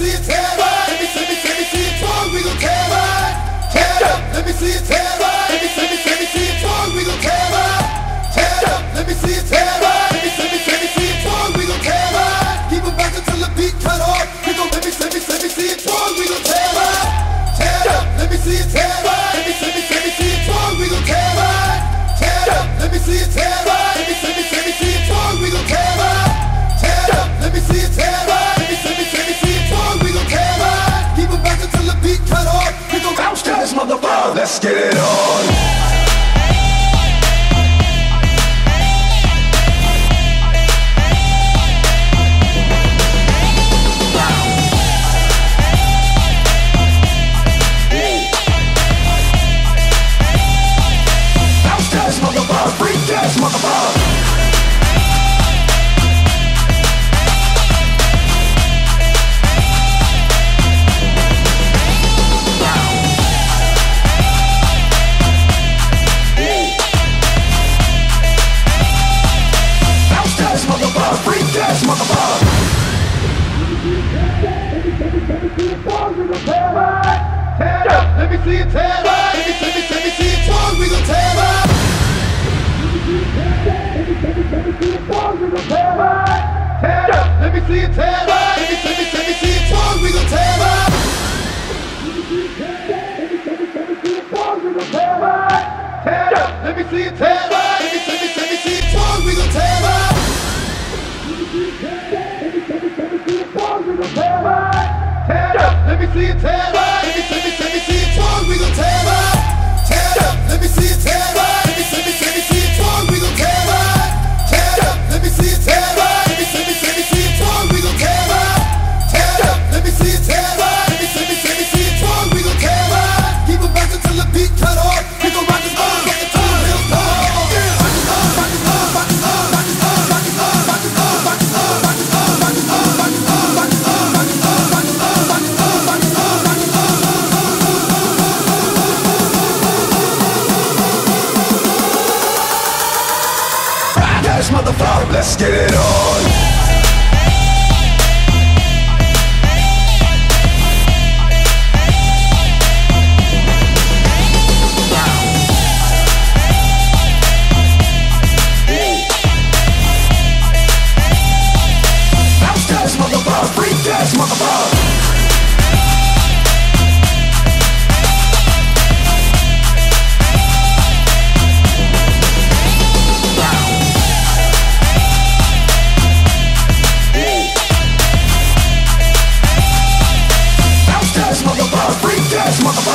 see it tear up. Let me see it torn. We gon' tear up. Tear up. Let me see it tear up. Let me see it torn. We gon' tear up. Tear up. Let me see it tear up. Let me see it torn. We gon' tear up. Keep it back until the beat cut off. We gon' let me see it torn. We gon' tear up. Tear up. Let me see it tear up. Let me see it torn. We gon' tear up. Tear up. Let me see it tear up. Let me see it torn. We gon' tear up. Tear up. Let me see it tear up. Let me see it torn. We gon' tear up. Keep it back until the beat cut off. We gon' bounce to this motherfucker. Let's get it on. Yes, motherfucker. Bounce to this motherfucker. Freak this motherfucker. Tear up. Let me see it tear up. Let me see it torn. We gon' tear up. Tear up. Let me see it tear up. Let me see it torn. We gon' tear up. Tear up. Let me see it tear up. Let me see it torn. We gon' tear up. Tear up. Let me see it tear up. Let me see it torn. We gon' tear up. Tear up. Let me see it tear up. Let me see it torn. We gon' tear up. Tear up. Let me see it tear up. Let me see it torn. We gon' tear up. Tear up. Let me see it tear up. Let me see it torn. We gon' tear up. Keep it back until the beat cut off. We gon' rock this motherfucker till the wheels come off. Motherfucker, let's get it on. Bounce to this motherfucker, freak this motherfucker. Motherfucker.